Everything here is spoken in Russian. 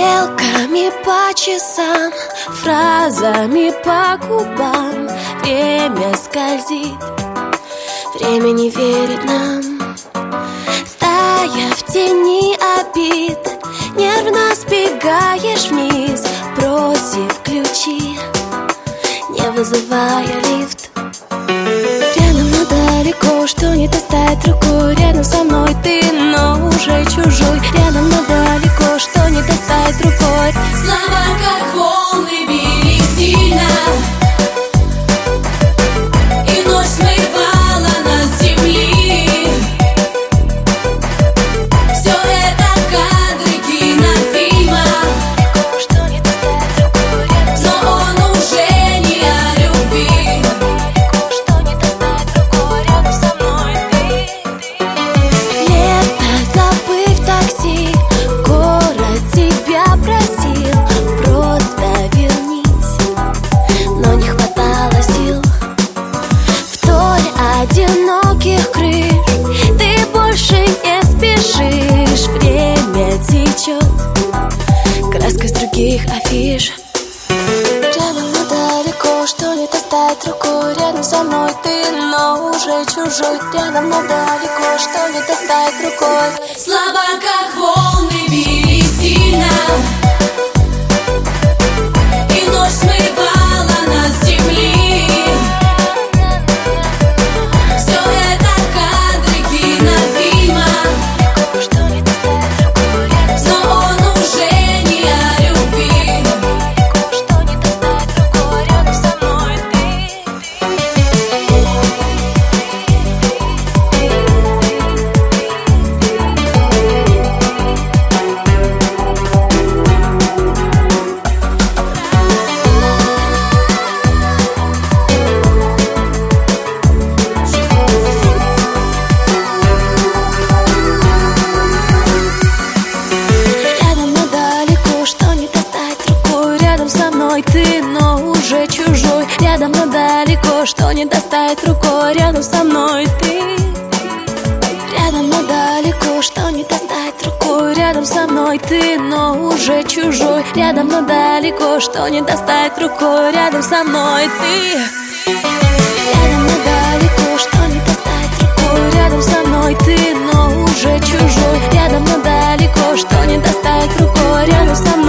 Стрелками по часам, фразами по губам время скользит, время не верит нам. Тая в тени обид, нервно сбегаешь вниз, бросив ключи, не вызывая лифт. Рядом, но далеко, что не достать рукой. Рядом со мной ты, но уже чужой. Рядом, но далеко, что не достать рукой. Слова, как волны, били сильно, и ночь смывала нас с земли. Все это кадры кинофильма, что не достать рукой. Рядом со но он уже не о любви. что не достать рукой. Рядом со мной ты. Лето, забыв такси, город тебя просил, просто вернись, но не хватало сил. Вдоль одиноких крыш ты больше не спешишь, время течет краской с других афиш. Рядом, но далеко, что не достать рукой. Рядом со мной ты, но уже чужой. Рядом, но далеко, что не достать рукой. Слова, как волны, били сильно, и ночь смывала нас с земли. Все это кадры кинофильма, Что не достать рукой. Рядом со но он уже не о любви. мной, что не достать рукой. Рядом со мной ты. Рядом, но далеко, что не достать рукой. Рядом со мной ты, но уже чужой. Рядом, но далеко, что не достать рукой. Рядом со мной ты. Рядом, но далеко, что не достать рукой. Рядом со мной ты, но уже чужой. Рядом, но далеко, что не достать рукой. Рядом со мной ты. Рядом, но далеко, что не достать рукой. Рядом со мной ты, но уже чужой. Рядом, но далеко, что не достать рукой. Рядом со мной